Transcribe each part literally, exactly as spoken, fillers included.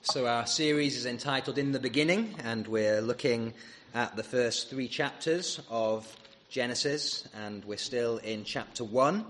So our series is entitled In the Beginning, and we're looking at the first three chapters of Genesis, and we're still in chapter one.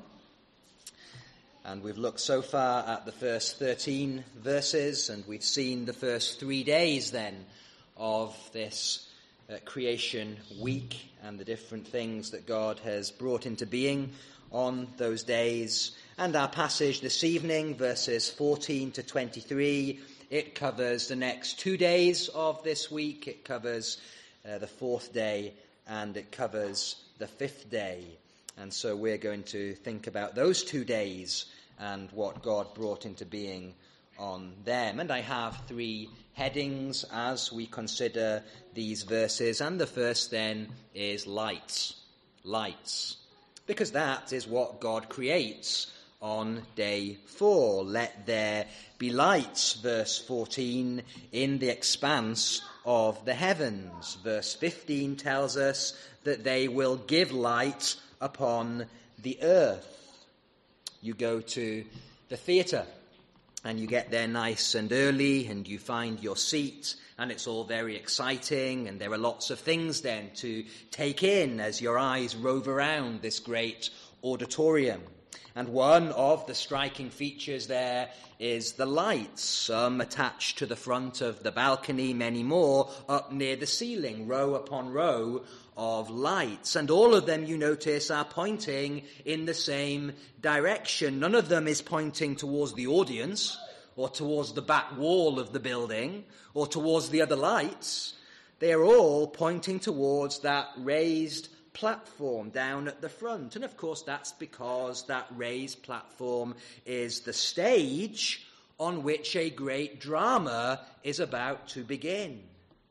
And we've looked so far at the first thirteen verses, and we've seen the first three days then of this uh, creation week and the different things that God has brought into being on those days. And our passage this evening, verses fourteen to twenty-three, it covers the next two days of this week. It covers uh, the fourth day, and it covers the fifth day. And so we're going to think about those two days and what God brought into being on them. And I have three headings as we consider these verses. And the first then is lights. Lights. Because that is what God creates on day four. Let there be lights, verse fourteen, in the expanse of the heavens. Verse fifteen tells us that they will give light upon the earth. You go to the theatre and you get there nice and early and you find your seat, and it's all very exciting, and there are lots of things then to take in as your eyes rove around this great auditorium. And one of the striking features there is the lights, some attached to the front of the balcony, many more up near the ceiling, row upon row of lights. And all of them, you notice, are pointing in the same direction. None of them is pointing towards the audience or towards the back wall of the building or towards the other lights. They are all pointing towards that raised platform down at the front. And of course that's because that raised platform is the stage on which a great drama is about to begin.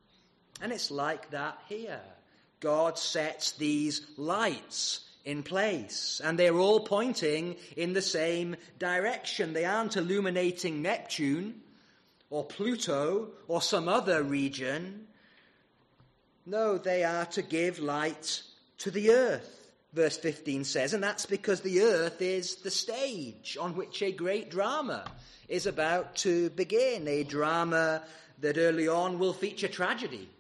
And it's like that here. God sets these lights in place, and they're all pointing in the same direction. They aren't illuminating Neptune or Pluto or some other region. No, they are to give light to the earth, verse fifteen says, and that's because the earth is the stage on which a great drama is about to begin, a drama that early on will feature tragedy.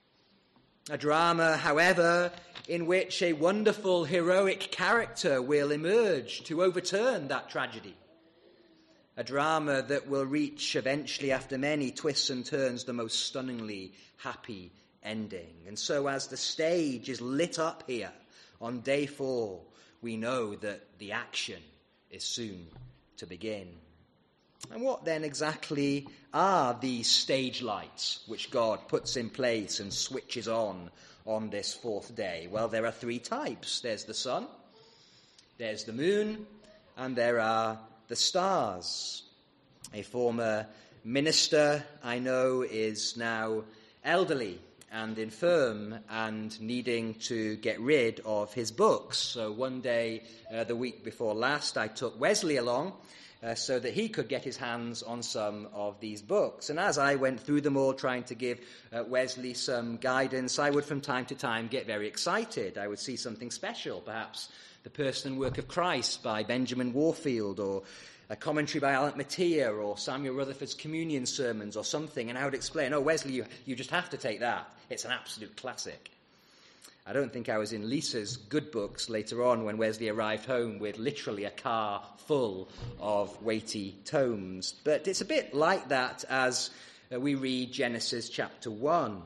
A drama, however, in which a wonderful, heroic character will emerge to overturn that tragedy. A drama that will reach eventually, after many twists and turns, the most stunningly happy ending. And so as the stage is lit up here on day four, we know that the action is soon to begin. And what then exactly are these stage lights which God puts in place and switches on on this fourth day? Well, there are three types. There's the sun, there's the moon, and there are the stars. A former minister I know is now elderly and infirm and needing to get rid of his books. So one day, uh, the week before last, I took Wesley along uh, so that he could get his hands on some of these books. And as I went through them all, trying to give uh, Wesley some guidance, I would from time to time get very excited. I would see something special, perhaps The Person and Work of Christ by Benjamin Warfield, or a commentary by Alan Mattia, or Samuel Rutherford's communion sermons or something, and I would explain, oh, Wesley, you, you just have to take that. It's an absolute classic. I don't think I was in Lisa's good books later on when Wesley arrived home with literally a car full of weighty tomes. But it's a bit like that as uh, we read Genesis chapter one.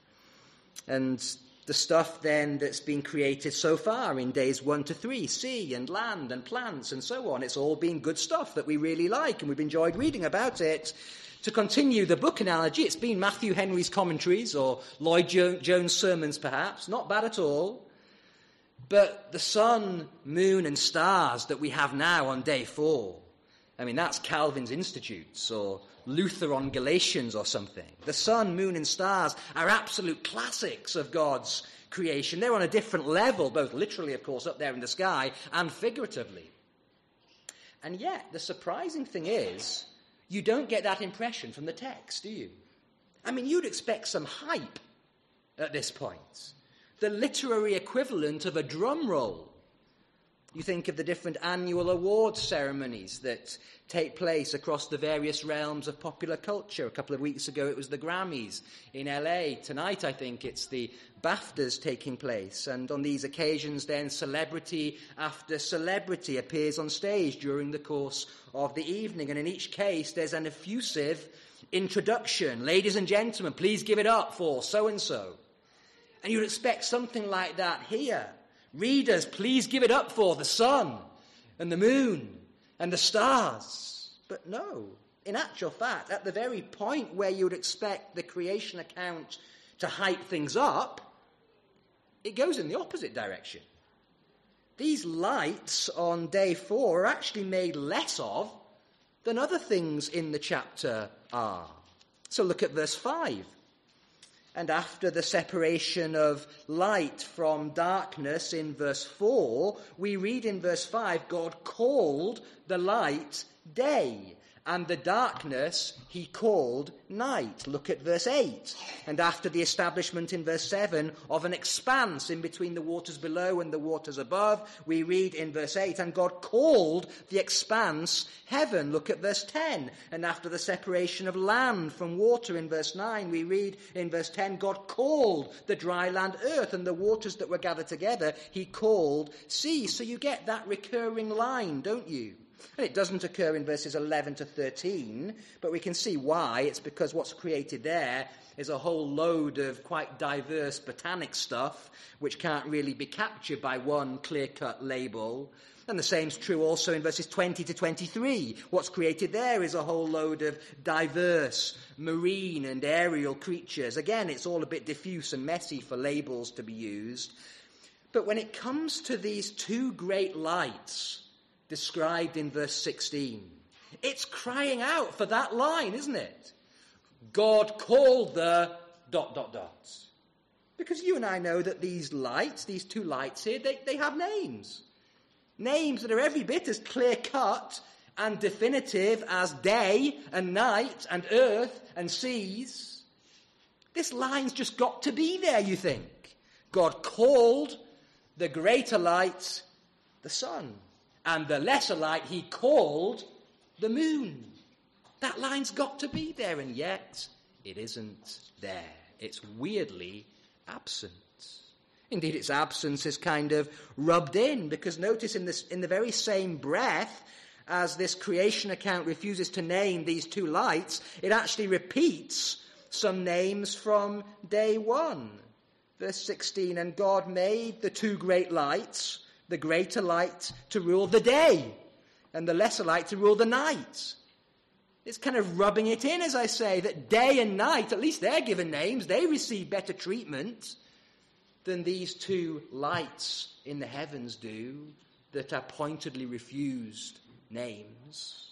And the stuff then that's been created so far in days one to three, sea and land and plants and so on, it's all been good stuff that we really like and we've enjoyed reading about it. To continue the book analogy, it's been Matthew Henry's commentaries or Lloyd jo- Jones' sermons perhaps, not bad at all. But the sun, moon and stars that we have now on day four, I mean, that's Calvin's Institutes or Luther on Galatians or something. The sun, moon and stars are absolute classics of God's creation. They're on a different level, both literally, of course, up there in the sky, and figuratively. And yet, the surprising thing is, you don't get that impression from the text, do you? I mean, you'd expect some hype at this point. The literary equivalent of a drum roll. You think of the different annual awards ceremonies that take place across the various realms of popular culture. A couple of weeks ago it was the Grammys in L A. Tonight I think it's the BAFTAs taking place. And on these occasions then celebrity after celebrity appears on stage during the course of the evening. And in each case there's an effusive introduction. Ladies and gentlemen, please give it up for so-and-so. And you'd expect something like that here. Readers, please give it up for the sun and the moon and the stars. But no, in actual fact, at the very point where you would expect the creation account to hype things up, it goes in the opposite direction. These lights on day four are actually made less of than other things in the chapter are. So look at verse five. And after the separation of light from darkness in verse four, we read in verse five, God called the light day, and the darkness he called night. Look at verse eight. And after the establishment in verse seven of an expanse in between the waters below and the waters above, we read in verse eight, and God called the expanse heaven. Look at verse ten. And after the separation of land from water in verse nine, we read in verse ten, God called the dry land earth, and the waters that were gathered together he called sea. So you get that recurring line, don't you? And it doesn't occur in verses eleven to thirteen, but we can see why. It's because what's created there is a whole load of quite diverse botanic stuff which can't really be captured by one clear-cut label. And the same's true also in verses twenty to twenty-three. What's created there is a whole load of diverse marine and aerial creatures. Again, it's all a bit diffuse and messy for labels to be used. But when it comes to these two great lights described in verse sixteen, it's crying out for that line, isn't it? God called the dot, dot, dots. Because you and I know that these lights, these two lights here, they, they have names. Names that are every bit as clear-cut and definitive as day and night and earth and seas. This line's just got to be there, you think. God called the greater light the sun, and the lesser light he called the moon. That line's got to be there, and yet it isn't there. It's weirdly absent. Indeed, its absence is kind of rubbed in, because notice in this, in the very same breath as this creation account refuses to name these two lights, it actually repeats some names from day one. Verse sixteen, and God made the two great lights, the greater light to rule the day, and the lesser light to rule the night. It's kind of rubbing it in, as I say, that day and night, at least they're given names, they receive better treatment than these two lights in the heavens do that are pointedly refused names.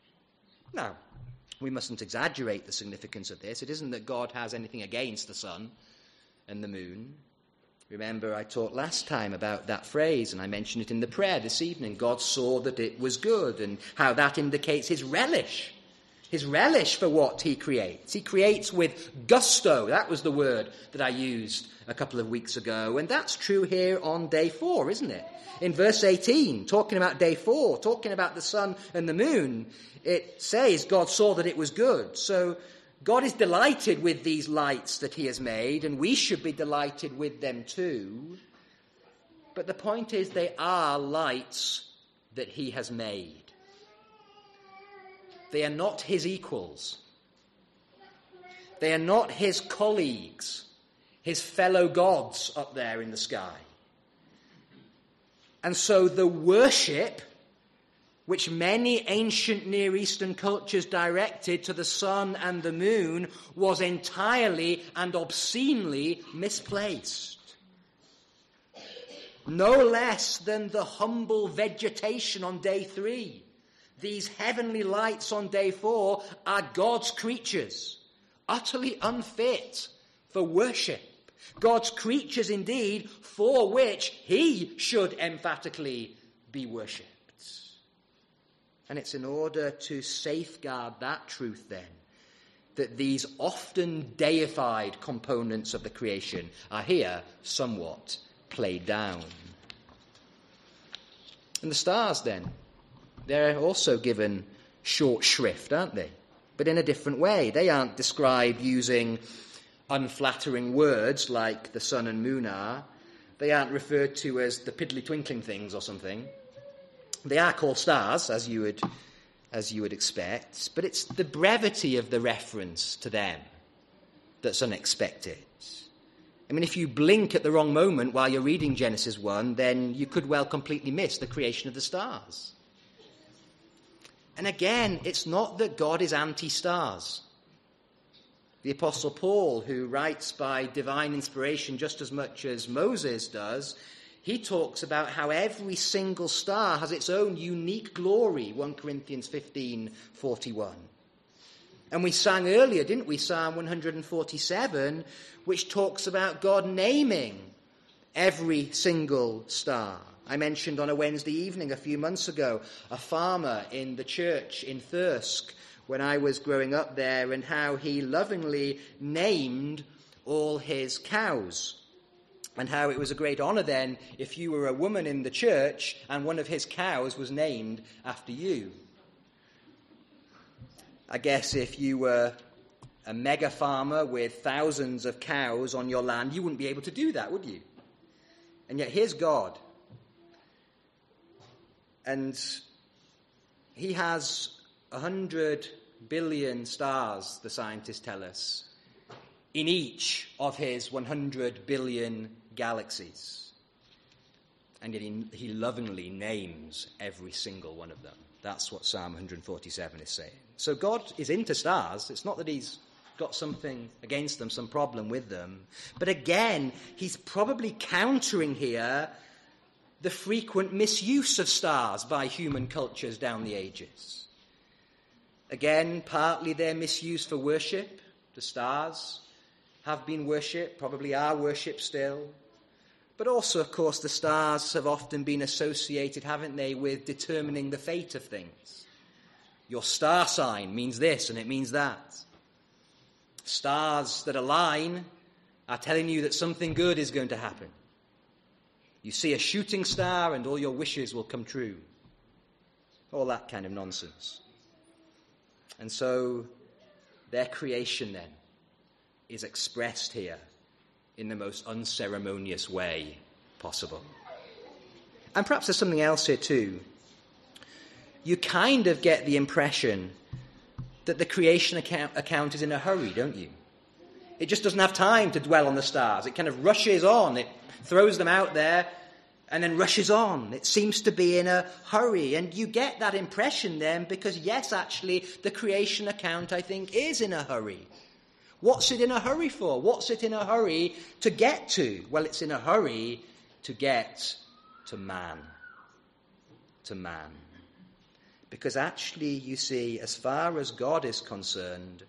Now, we mustn't exaggerate the significance of this. It isn't that God has anything against the sun and the moon. Remember, I talked last time about that phrase, and I mentioned it in the prayer this evening. God saw that it was good, and how that indicates his relish. His relish for what he creates. He creates with gusto. That was the word that I used a couple of weeks ago. And that's true here on day four, isn't it? In verse eighteen, talking about day four, talking about the sun and the moon, it says God saw that it was good. So God is delighted with these lights that he has made, and we should be delighted with them too. But the point is, they are lights that he has made. They are not his equals. They are not his colleagues, his fellow gods up there in the sky. And so the worship which many ancient Near Eastern cultures directed to the sun and the moon was entirely and obscenely misplaced. No less than the humble vegetation on day three. These heavenly lights on day four are God's creatures, utterly unfit for worship. God's creatures indeed, for which he should emphatically be worshipped. And it's in order to safeguard that truth then, that these often deified components of the creation are here somewhat played down. And the stars, then, they're also given short shrift, aren't they? But in a different way. They aren't described using unflattering words like the sun and moon are. They aren't referred to as the piddly twinkling things or something. They are called stars, as you would, as you would expect, but it's the brevity of the reference to them that's unexpected. I mean, if you blink at the wrong moment while you're reading Genesis one, then you could well completely miss the creation of the stars. And again, it's not that God is anti-stars. The Apostle Paul, who writes by divine inspiration just as much as Moses does, he talks about how every single star has its own unique glory, First Corinthians fifteen forty-one. And we sang earlier, didn't we, Psalm one forty-seven, which talks about God naming every single star. I mentioned on a Wednesday evening a few months ago a farmer in the church in Thirsk when I was growing up there, and how he lovingly named all his cows, and how it was a great honour then if you were a woman in the church and one of his cows was named after you. I guess if you were a mega farmer with thousands of cows on your land, you wouldn't be able to do that, would you? And yet here's God. And he has a hundred billion stars, the scientists tell us, in each of his one hundred billion galaxies. And yet he, he lovingly names every single one of them. That's what Psalm one forty-seven is saying. So God is into stars. It's not that he's got something against them, some problem with them. But again, he's probably countering here the frequent misuse of stars by human cultures down the ages. Again, partly their misuse for worship. The stars have been worshipped, probably are worshipped still. But also, of course, the stars have often been associated, haven't they, with determining the fate of things. Your star sign means this and it means that. Stars that align are telling you that something good is going to happen. You see a shooting star and all your wishes will come true. All that kind of nonsense. And so their creation then is expressed here in the most unceremonious way possible. And perhaps there's something else here too. You kind of get the impression that the creation account, account is in a hurry, don't you? It just doesn't have time to dwell on the stars. It kind of rushes on. It throws them out there and then rushes on. It seems to be in a hurry. And you get that impression then because, yes, actually, the creation account, I think, is in a hurry. What's it in a hurry for? What's it in a hurry to get to? Well, it's in a hurry to get to man. To man. Because actually, you see, as far as God is concerned,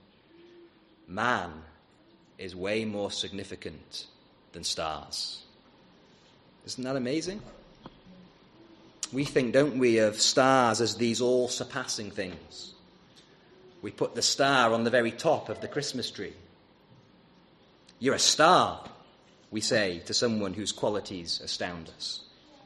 man is way more significant than stars. Isn't that amazing? We think, don't we, of stars as these all-surpassing things. We put the star on the very top of the Christmas tree. You're a star, we say to someone whose qualities astound us.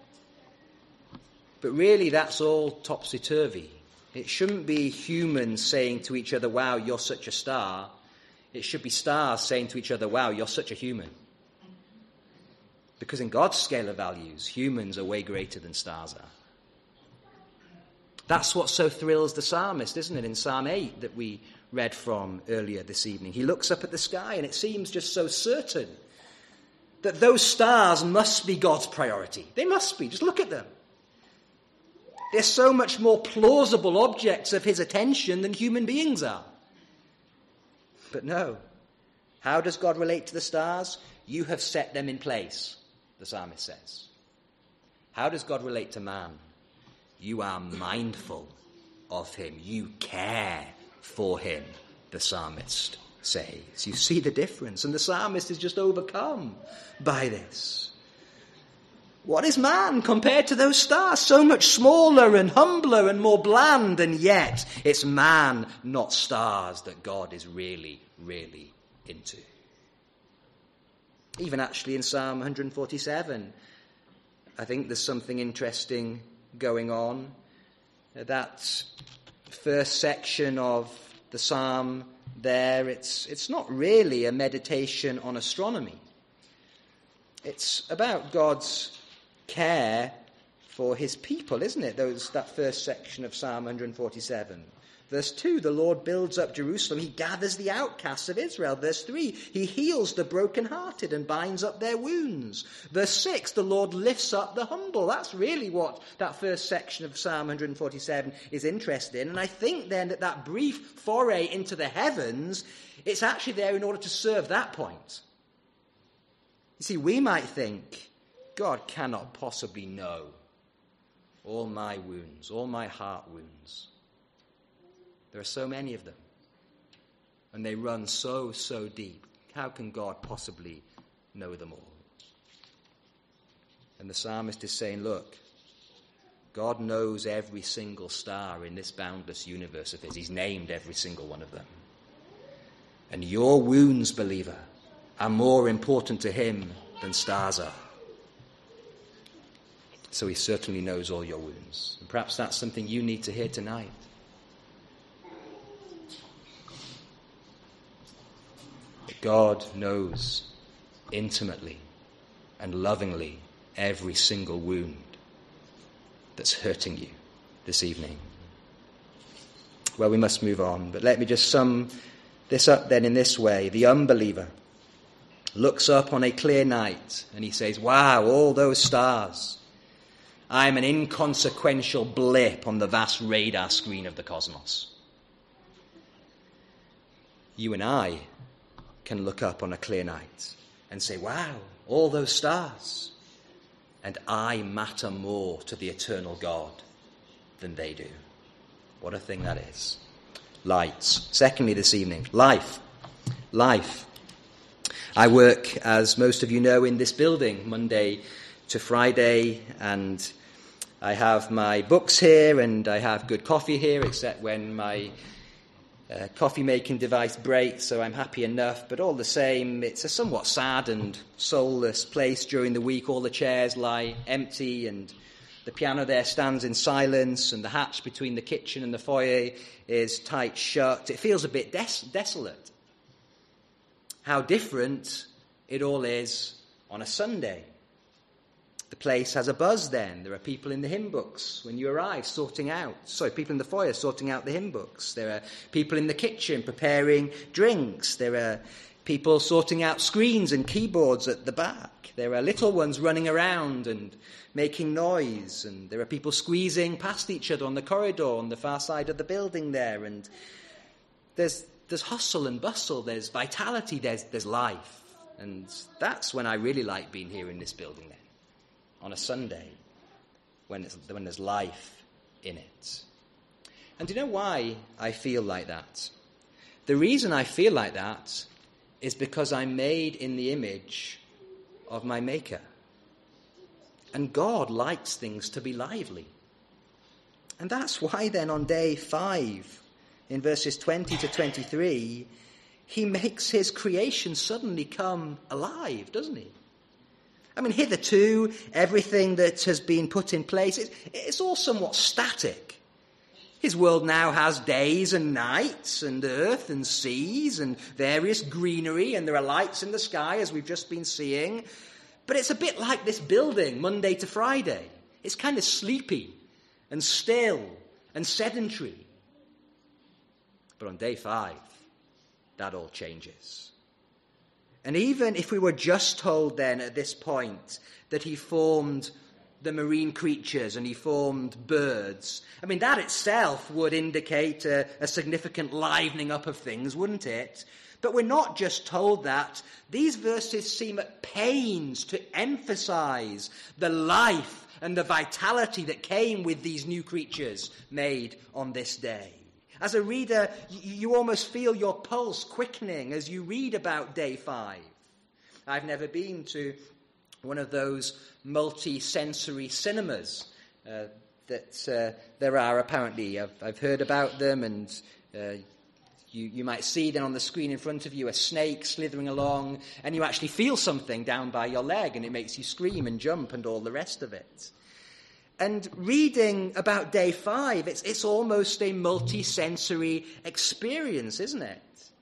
But really, that's all topsy-turvy. It shouldn't be humans saying to each other, wow, you're such a star. It should be stars saying to each other, wow, you're such a human. Because in God's scale of values, humans are way greater than stars are. That's what so thrills the psalmist, isn't it, in Psalm eight that we read from earlier this evening. He looks up at the sky and it seems just so certain that those stars must be God's priority. They must be. Just look at them. They're so much more plausible objects of his attention than human beings are. But no. How does God relate to the stars? You have set them in place, the psalmist says. How does God relate to man? You are mindful of him. You care for him, the psalmist says. You see the difference, and the psalmist is just overcome by this. What is man compared to those stars? So much smaller and humbler and more bland, and yet it's man, not stars, that God is really, really into. Even actually in Psalm one forty-seven, I think there's something interesting going on. That first section of the psalm there, it's, it's not really a meditation on astronomy. It's about God's care for his people, isn't it? Those, that first section of Psalm one forty-seven. Verse two, the Lord builds up Jerusalem. He gathers the outcasts of Israel. Verse three, he heals the brokenhearted and binds up their wounds. Verse six, the Lord lifts up the humble. That's really what that first section of Psalm one forty-seven is interested in. And I think then that that brief foray into the heavens, it's actually there in order to serve that point. You see, we might think, God cannot possibly know all my wounds, all my heart wounds. There are so many of them, and they run so, so deep. How can God possibly know them all? And the psalmist is saying, look, God knows every single star in this boundless universe of his. He's named every single one of them. And your wounds, believer, are more important to him than stars are. So he certainly knows all your wounds. And perhaps that's something you need to hear tonight. God knows intimately and lovingly every single wound that's hurting you this evening. Well, we must move on, but let me just sum this up then in this way. The unbeliever looks up on a clear night and he says, wow, all those stars. I'm an inconsequential blip on the vast radar screen of the cosmos. You and I can look up on a clear night and say, wow, all those stars. And I matter more to the eternal God than they do. What a thing that is. Lights. Secondly, this evening, life. Life. I work, as most of you know, in this building, Monday to Friday, and I have my books here, and I have good coffee here, except when my Uh, coffee-making device breaks, so I'm happy enough. But all the same, it's a somewhat sad and soulless place during the week. All the chairs lie empty, and the piano there stands in silence, and the hatch between the kitchen and the foyer is tight shut. It feels a bit des- desolate. How different it all is on a Sunday. The place has a buzz then. There are people in the hymn books when you arrive sorting out. Sorry, people in the foyer sorting out the hymn books. There are people in the kitchen preparing drinks. There are people sorting out screens and keyboards at the back. There are little ones running around and making noise. And there are people squeezing past each other on the corridor on the far side of the building there. And there's there's hustle and bustle. There's vitality. There's, there's life. And that's when I really like being here in this building then. On a Sunday, when, it's, when there's life in it. And do you know why I feel like that? The reason I feel like that is because I'm made in the image of my Maker. And God likes things to be lively. And that's why then on day five, in verses twenty to twenty-three, he makes his creation suddenly come alive, doesn't he? I mean, hitherto, everything that has been put in place, it's, it's all somewhat static. His world now has days and nights and earth and seas and various greenery, and there are lights in the sky, as we've just been seeing. But it's a bit like this building, Monday to Friday. It's kind of sleepy and still and sedentary. But on day five, that all changes. And even if we were just told then at this point that he formed the marine creatures and he formed birds, I mean, that itself would indicate a, a significant livening up of things, wouldn't it? But we're not just told that. These verses seem at pains to emphasize the life and the vitality that came with these new creatures made on this day. As a reader, you almost feel your pulse quickening as you read about day five. I've never been to one of those multi-sensory cinemas uh, that uh, there are apparently. I've, I've heard about them, and uh, you, you might see then on the screen in front of you a snake slithering along, and you actually feel something down by your leg, and it makes you scream and jump and all the rest of it. And reading about day five, it's, it's almost a multi-sensory experience, isn't it?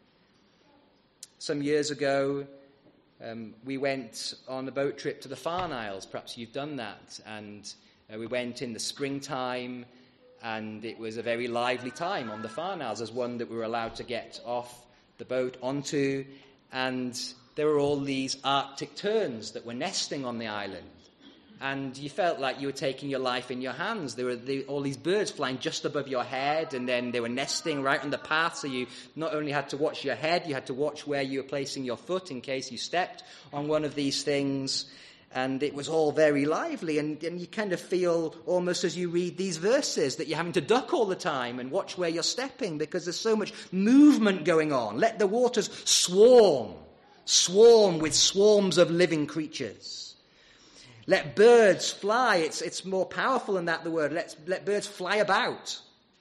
Some years ago, um, we went on a boat trip to the Farne Isles. Perhaps you've done that. And uh, we went in the springtime, and it was a very lively time on the Farne Isles. There's one that we were allowed to get off the boat onto, and there were all these Arctic terns that were nesting on the island. And you felt like you were taking your life in your hands. There were the, all these birds flying just above your head, and then they were nesting right on the path, so you not only had to watch your head, you had to watch where you were placing your foot in case you stepped on one of these things. And it was all very lively, and, and you kind of feel almost as you read these verses that you're having to duck all the time and watch where you're stepping because there's so much movement going on. Let the waters swarm, swarm with swarms of living creatures. Let birds fly. It's, it's more powerful than that, the word. Let's, let birds fly about.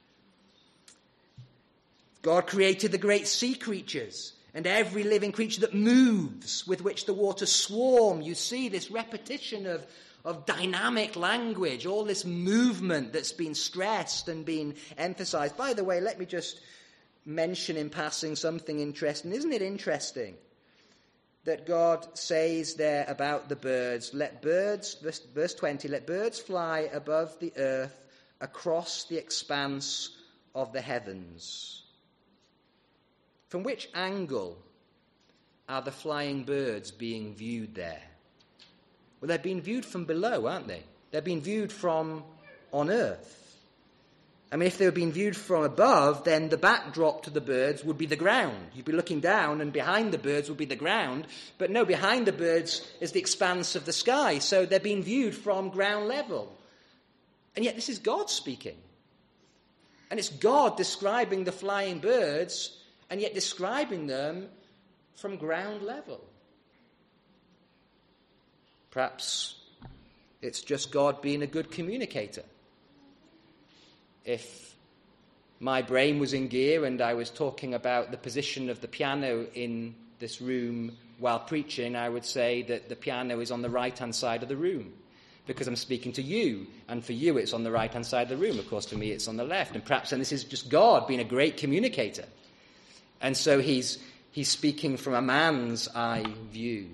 God created the great sea creatures and every living creature that moves, with which the waters swarm. You see this repetition of, of dynamic language, all this movement that's been stressed and been emphasized. By the way, let me just mention in passing something interesting. Isn't it interesting that God says there about the birds, let birds, verse, verse twenty, let birds fly above the earth across the expanse of the heavens. From which angle are the flying birds being viewed there? Well, they're being viewed from below, aren't they? They're being viewed from on earth. I mean, if they were being viewed from above, then the backdrop to the birds would be the ground. You'd be looking down, and behind the birds would be the ground. But no, behind the birds is the expanse of the sky. So they're being viewed from ground level. And yet this is God speaking. And it's God describing the flying birds, and yet describing them from ground level. Perhaps it's just God being a good communicator. If my brain was in gear and I was talking about the position of the piano in this room while preaching, I would say that the piano is on the right-hand side of the room because I'm speaking to you, and for you it's on the right-hand side of the room. Of course, for me it's on the left. And perhaps, and this is just God being a great communicator. And so he's, he's speaking from a man's eye view.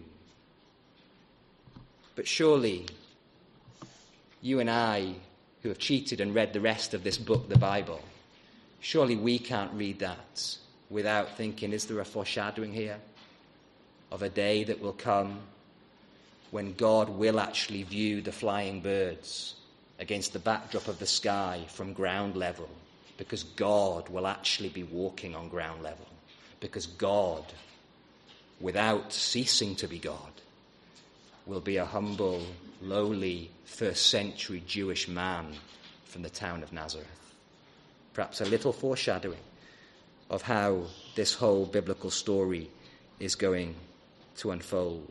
But surely you and I, who have cheated and read the rest of this book, the Bible, surely we can't read that without thinking, is there a foreshadowing here of a day that will come when God will actually view the flying birds against the backdrop of the sky from ground level, because God will actually be walking on ground level, because God, without ceasing to be God, will be a humble, lowly, first century Jewish man from the town of Nazareth. Perhaps a little foreshadowing of how this whole biblical story is going to unfold.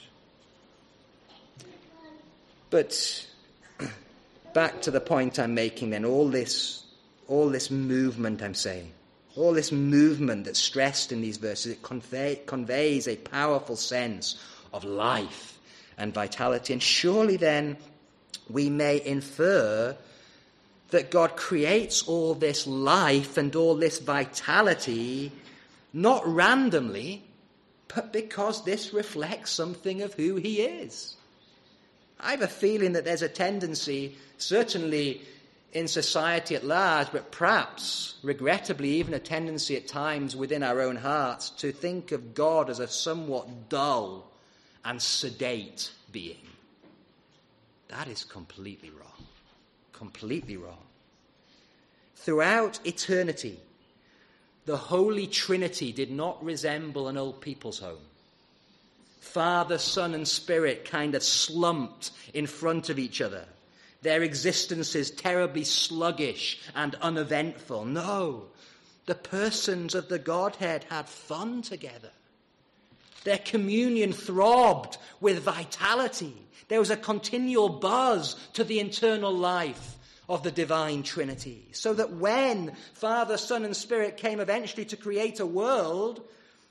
But back to the point I'm making then, all this, all this movement I'm saying, all this movement that's stressed in these verses, it convey, conveys a powerful sense of life and vitality. And surely then we may infer that God creates all this life and all this vitality not randomly, but because this reflects something of who he is. I have a feeling that there's a tendency, certainly in society at large, but perhaps, regrettably, even a tendency at times within our own hearts, to think of God as a somewhat dull and sedate being. That is completely wrong. Completely wrong. Throughout eternity, the Holy Trinity did not resemble an old people's home. Father, Son, and Spirit kind of slumped in front of each other. Their existences terribly sluggish and uneventful. No, the persons of the Godhead had fun together. Their communion throbbed with vitality. There was a continual buzz to the internal life of the divine Trinity. So that when Father, Son, and Spirit came eventually to create a world,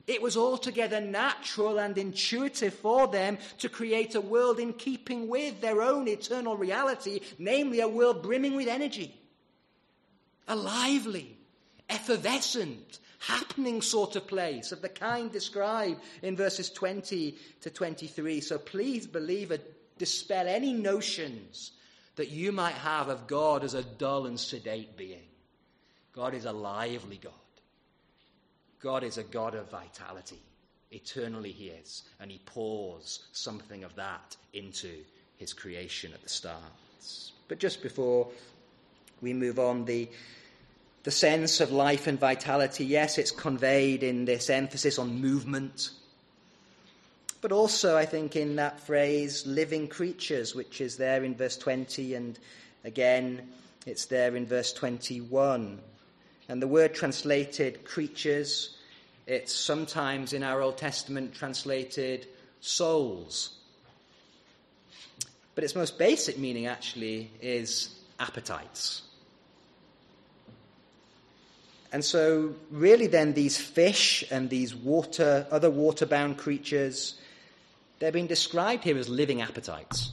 It was altogether natural and intuitive for them to create a world in keeping with their own eternal reality, namely a world brimming with energy. A lively, effervescent, happening sort of place of the kind described in verses twenty to twenty-three. So please, believer, dispel any notions that you might have of God as a dull and sedate being. God is a lively God. God is a God of vitality. Eternally he is, and he pours something of that into his creation at the start. But just before we move on, the, the sense of life and vitality, yes, it's conveyed in this emphasis on movement, but also, I think, in that phrase, living creatures, which is there in verse twenty, and again, it's there in verse twenty-one. And the word translated creatures, it's sometimes in our Old Testament translated souls. But its most basic meaning actually is appetites. And so really then these fish and these water, other water-bound creatures, they're being described here as living appetites.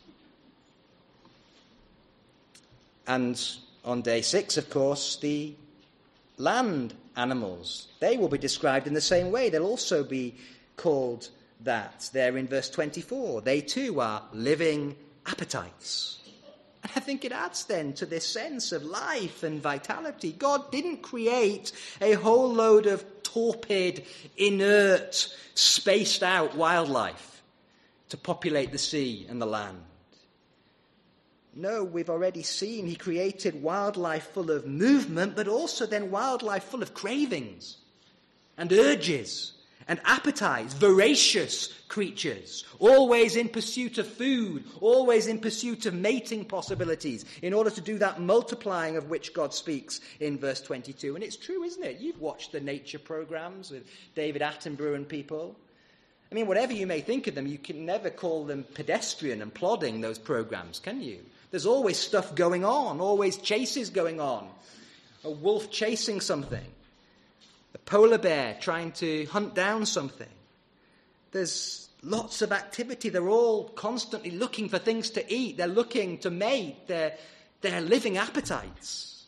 And on day six, of course, the land animals, they will be described in the same way. They'll also be called that there in verse twenty-four. They too are living appetites. And I think it adds then to this sense of life and vitality. God didn't create a whole load of torpid, inert, spaced out wildlife to populate the sea and the land. No, we've already seen he created wildlife full of movement, but also then wildlife full of cravings and urges and appetites, voracious creatures, always in pursuit of food, always in pursuit of mating possibilities, in order to do that multiplying of which God speaks in verse twenty-two. And it's true, isn't it? You've watched the nature programs with David Attenborough and people. I mean, whatever you may think of them, you can never call them pedestrian and plodding, those programs, can you? There's always stuff going on, always chases going on. A wolf chasing something. A polar bear trying to hunt down something. There's lots of activity. They're all constantly looking for things to eat. They're looking to mate. They're, they're living appetites.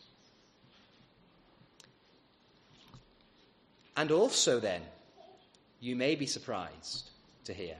And also then, you may be surprised to hear,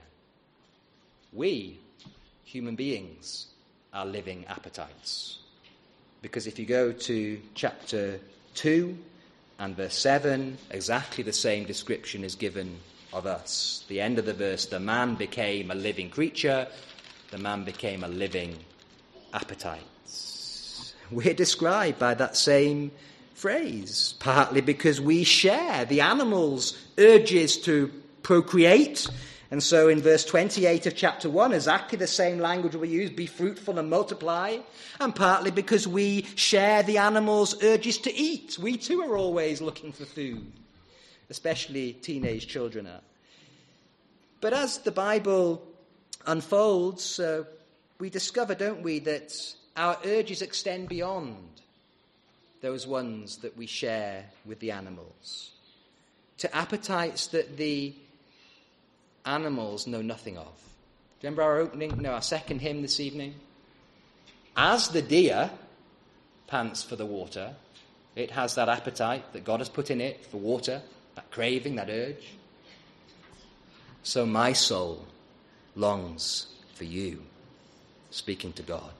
we, human beings, are living appetites. Because if you go to chapter two and verse seven, exactly the same description is given of us. The end of the verse, the man became a living creature, the man became a living appetite. We're described by that same phrase, partly because we share the animal's urges to procreate. And so in verse twenty-eight of chapter one, exactly the same language we use, be fruitful and multiply, and partly because we share the animal's urges to eat. We too are always looking for food, especially teenage children are. But as the Bible unfolds, uh, we discover, don't we, that our urges extend beyond those ones that we share with the animals, to appetites that the animals know nothing of. Remember our opening, no, our second hymn this evening? As the deer pants for the water, it has that appetite that God has put in it for water, that craving, that urge. So my soul longs for you, speaking to God.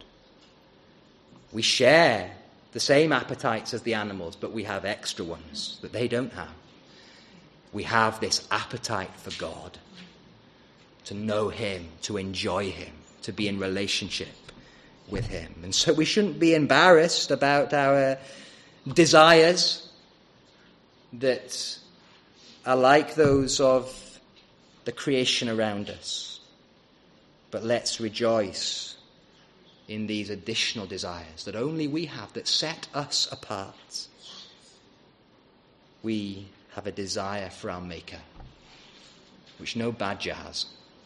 We share the same appetites as the animals, but we have extra ones that they don't have. We have this appetite for God, to know him, to enjoy him, to be in relationship with him. And so we shouldn't be embarrassed about our desires that are like those of the creation around us. But let's rejoice in these additional desires that only we have, that set us apart. We have a desire for our Maker, which no badger has.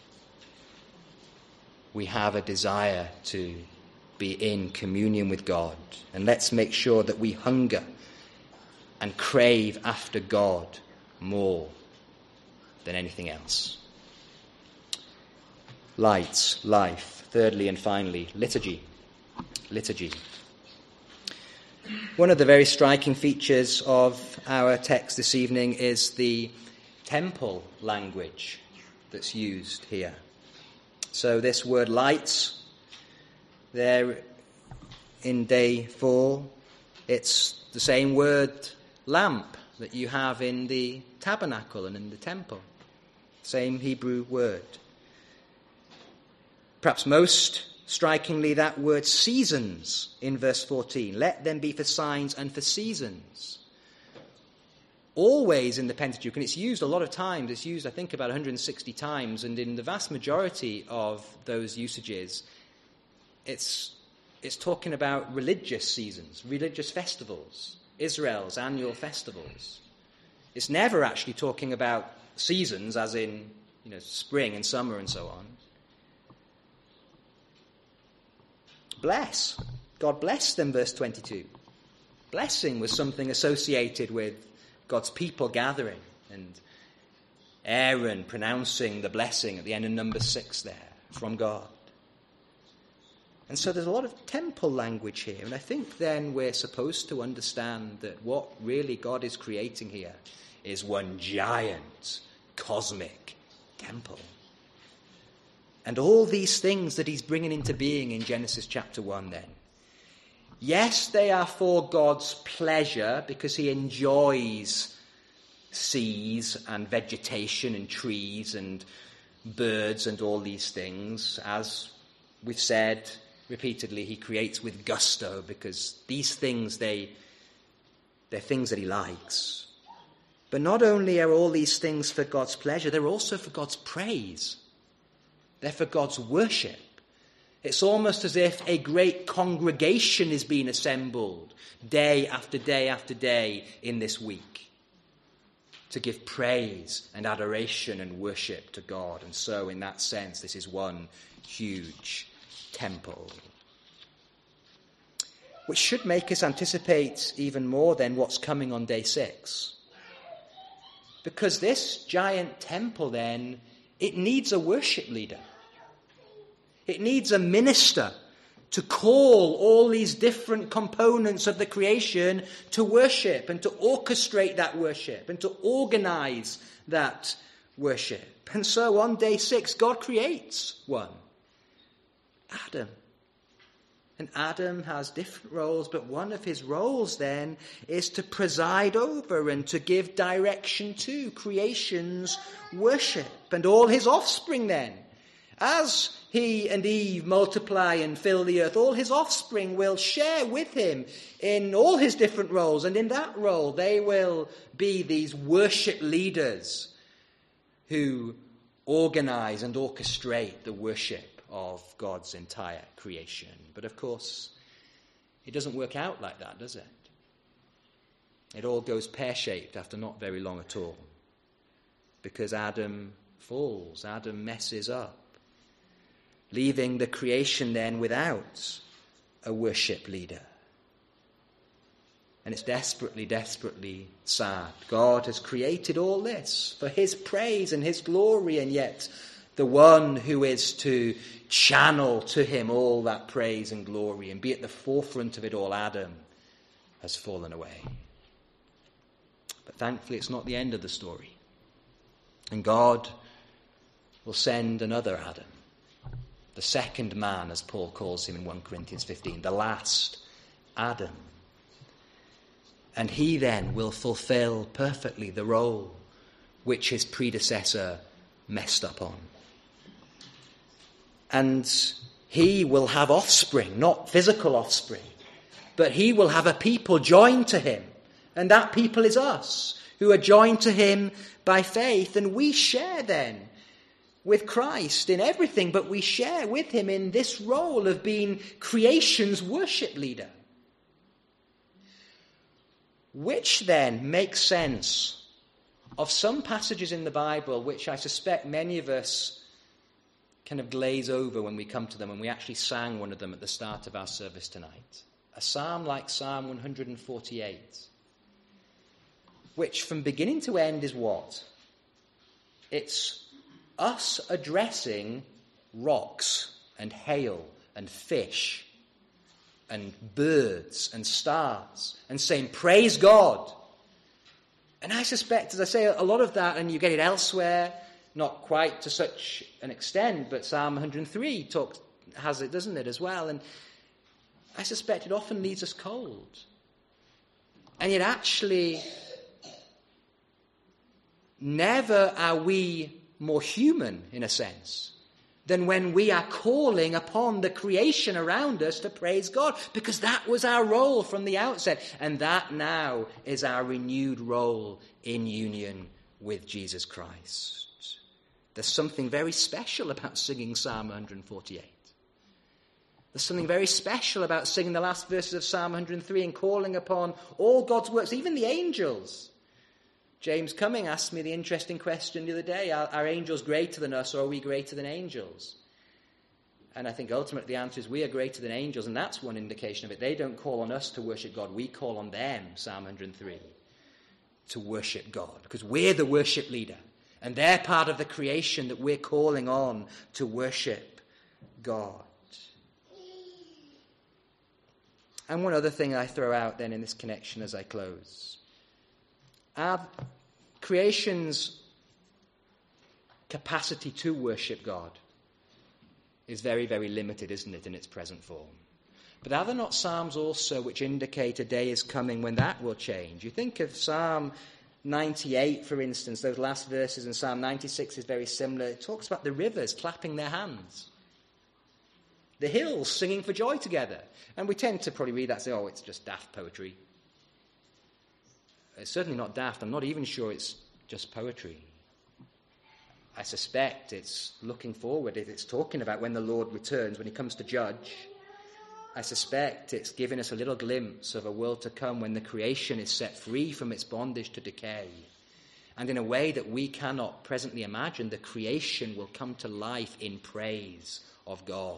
We have a desire to be in communion with God. And let's make sure that we hunger and crave after God more than anything else. Light, life. Thirdly and finally, liturgy. Liturgy. One of the very striking features of our text this evening is the temple language that's used here. So this word lights, there in day four, it's the same word lamp that you have in the tabernacle and in the temple. Same Hebrew word. Perhaps most strikingly, that word seasons in verse fourteen. Let them be for signs and for seasons. Always in the Pentateuch, and it's used a lot of times. It's used, I think, about one hundred sixty times, and in the vast majority of those usages, it's it's talking about religious seasons, religious festivals, Israel's annual festivals. It's never actually talking about seasons, as in, you know, spring and summer and so on. Bless. God blessed them, verse twenty-two. Blessing was something associated with God's people gathering, and Aaron pronouncing the blessing at the end of number six there from God. And so there's a lot of temple language here, and I think then we're supposed to understand that what really God is creating here is one giant cosmic temple. And all these things that he's bringing into being in Genesis chapter one then. Yes, they are for God's pleasure because he enjoys seas and vegetation and trees and birds and all these things. As we've said repeatedly, he creates with gusto because these things, they, they're things that he likes. But not only are all these things for God's pleasure, they're also for God's praise. They're for God's worship. It's almost as if a great congregation is being assembled day after day after day in this week to give praise and adoration and worship to God. And so, in that sense, this is one huge temple. Which should make us anticipate even more than what's coming on day six. Because this giant temple then, it needs a worship leader. It needs a minister to call all these different components of the creation to worship and to orchestrate that worship and to organize that worship. And so on day six, God creates one, Adam. And Adam has different roles, but one of his roles then is to preside over and to give direction to creation's worship. And all his offspring then, as he and Eve multiply and fill the earth, all his offspring will share with him in all his different roles. And in that role, they will be these worship leaders who organize and orchestrate the worship of God's entire creation. But of course, it doesn't work out like that, does it? It all goes pear-shaped after not very long at all. Because Adam falls, Adam messes up, leaving the creation then without a worship leader. And it's desperately, desperately sad. God has created all this for his praise and his glory, and yet the one who is to channel to him all that praise and glory and be at the forefront of it all, Adam, has fallen away. But thankfully, it's not the end of the story. And God will send another Adam, the second man, as Paul calls him in First Corinthians fifteen, the last Adam. And he then will fulfill perfectly the role which his predecessor messed up on. And he will have offspring, not physical offspring, but he will have a people joined to him. And that people is us, who are joined to him by faith. And we share then with Christ in everything, but we share with him in this role of being creation's worship leader. Which then makes sense of some passages in the Bible which I suspect many of us kind of glaze over when we come to them, and we actually sang one of them at the start of our service tonight. A psalm like Psalm one forty-eight, which from beginning to end is what? It's us addressing rocks and hail and fish and birds and stars and saying, praise God. And I suspect, as I say, a lot of that, and you get it elsewhere, not quite to such an extent, but Psalm one hundred three talks, has it, doesn't it, as well? And I suspect it often leaves us cold. And yet actually, never are we more human, in a sense, than when we are calling upon the creation around us to praise God, because that was our role from the outset, and that now is our renewed role in union with Jesus Christ. There's something very special about singing Psalm one forty-eight. There's something very special about singing the last verses of Psalm one hundred three and calling upon all God's works, even the angels. James Cumming asked me the interesting question the other day, are, are angels greater than us, or are we greater than angels? And I think ultimately the answer is we are greater than angels, and that's one indication of it. They don't call on us to worship God. We call on them, Psalm one hundred three, to worship God, because we're the worship leader, and they're part of the creation that we're calling on to worship God. And one other thing I throw out then in this connection as I close. Our creation's capacity to worship God is very, very limited, isn't it, in its present form? But are there not Psalms also which indicate a day is coming when that will change? You think of Psalm ninety-eight, for instance, those last verses, and Psalm ninety-six is very similar. It talks about the rivers clapping their hands, the hills singing for joy together. And we tend to probably read that and say, oh, it's just daft poetry. It's certainly not daft. I'm not even sure it's just poetry. I suspect it's looking forward. It's talking about when the Lord returns, when he comes to judge. I suspect it's giving us a little glimpse of a world to come when the creation is set free from its bondage to decay. And in a way that we cannot presently imagine, the creation will come to life in praise of God.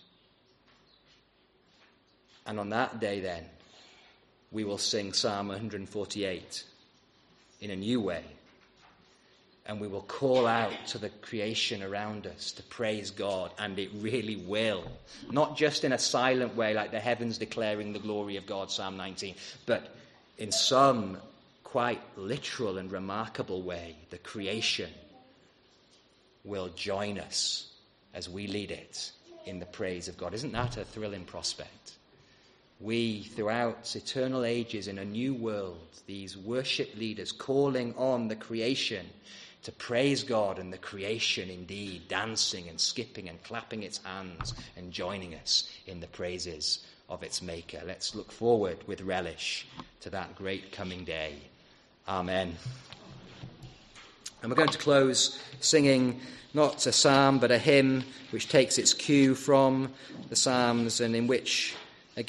And on that day then, we will sing Psalm one forty-eight in a new way. And we will call out to the creation around us to praise God, and it really will. Not just in a silent way like the heavens declaring the glory of God, Psalm nineteen, but in some quite literal and remarkable way, the creation will join us as we lead it in the praise of God. Isn't that a thrilling prospect? We, throughout eternal ages in a new world, these worship leaders calling on the creation to praise God, and the creation indeed dancing and skipping and clapping its hands and joining us in the praises of its maker. Let's look forward with relish to that great coming day. Amen. And we're going to close singing not a psalm but a hymn which takes its cue from the Psalms, and in which